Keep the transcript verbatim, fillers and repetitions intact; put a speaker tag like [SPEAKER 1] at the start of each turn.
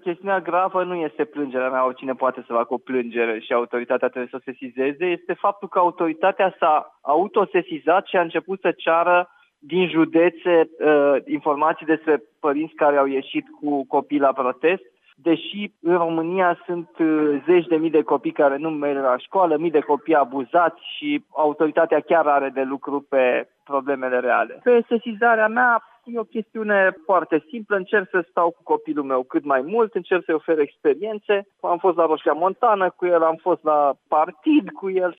[SPEAKER 1] chestiunea gravă nu este plângerea mea, oricine poate să facă o plângere și autoritatea trebuie să o sesizeze, este faptul că autoritatea s-a autosesizat și a început să ceară din județe uh, informații despre părinți care au ieșit cu copii la protest, deși în România sunt uh, zeci de mii de copii care nu merg la școală, mii de copii abuzați și autoritatea chiar are de lucru pe problemele reale. Pe sesizarea mea e o chestiune foarte simplă, încerc să stau cu copilul meu cât mai mult, încerc să-i ofer experiențe. Am fost la Roșia Montană cu el, am fost la partid cu el